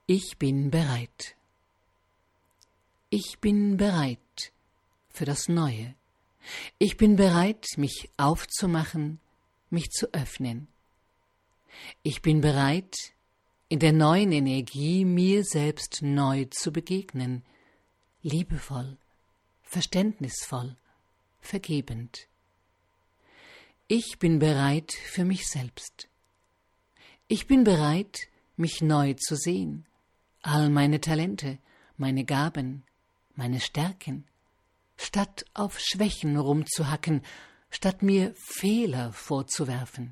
Ich bin bereit. Ich bin bereit für das Neue. Ich bin bereit, mich aufzumachen, mich zu öffnen. Ich bin bereit, in der neuen Energie mir selbst neu zu begegnen, liebevoll, verständnisvoll, vergebend. Ich bin bereit für mich selbst. Ich bin bereit, mich neu zu sehen, all meine Talente, meine Gaben, meine Stärken, statt auf Schwächen rumzuhacken, statt mir Fehler vorzuwerfen.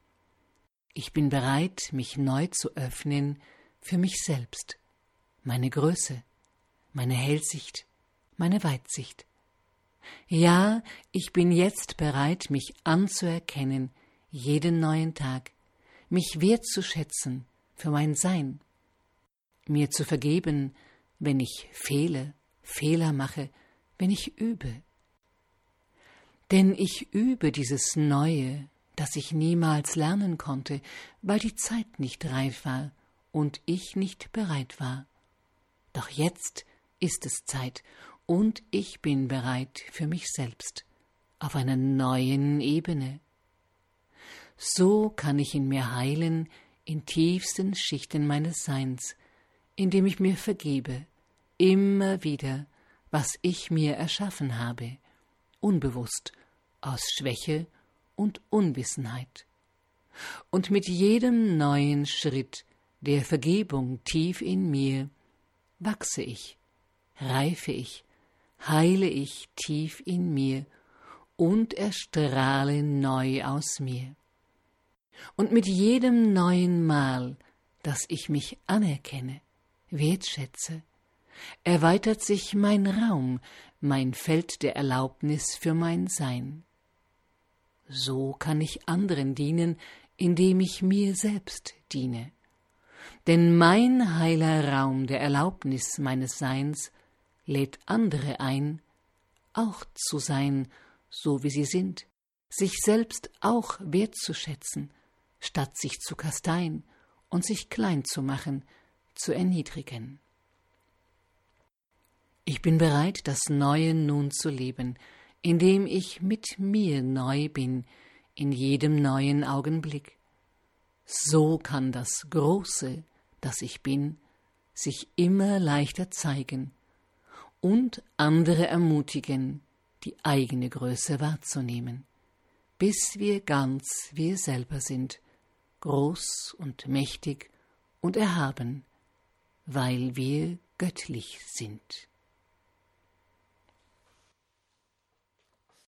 Ich bin bereit, mich neu zu öffnen für mich selbst, meine Größe, meine Hellsicht, meine Weitsicht. Ja, ich bin jetzt bereit, mich anzuerkennen, jeden neuen Tag, mich wertzuschätzen für mein Sein, mir zu vergeben, wenn ich fehle, Fehler mache, wenn ich übe. Denn ich übe dieses Neue, das ich niemals lernen konnte, weil die Zeit nicht reif war und ich nicht bereit war. Doch jetzt ist es Zeit und ich bin bereit für mich selbst, auf einer neuen Ebene. So kann ich in mir heilen, in tiefsten Schichten meines Seins, indem ich mir vergebe, immer wieder, was ich mir erschaffen habe, unbewusst, aus Schwäche und Unwissenheit. Und mit jedem neuen Schritt der Vergebung tief in mir wachse ich, reife ich, heile ich tief in mir und erstrahle neu aus mir. Und mit jedem neuen Mal, dass ich mich anerkenne, wertschätze, erweitert sich mein Raum, mein Feld der Erlaubnis für mein Sein. So kann ich anderen dienen, indem ich mir selbst diene. Denn mein heiler Raum der Erlaubnis meines Seins lädt andere ein, auch zu sein, so wie sie sind, sich selbst auch wertzuschätzen, statt sich zu kasteien und sich klein zu machen, zu erniedrigen. Ich bin bereit, das Neue nun zu leben, indem ich mit mir neu bin, in jedem neuen Augenblick. So kann das Große, das ich bin, sich immer leichter zeigen und andere ermutigen, die eigene Größe wahrzunehmen, bis wir ganz wir selber sind, groß und mächtig und erhaben, weil wir göttlich sind.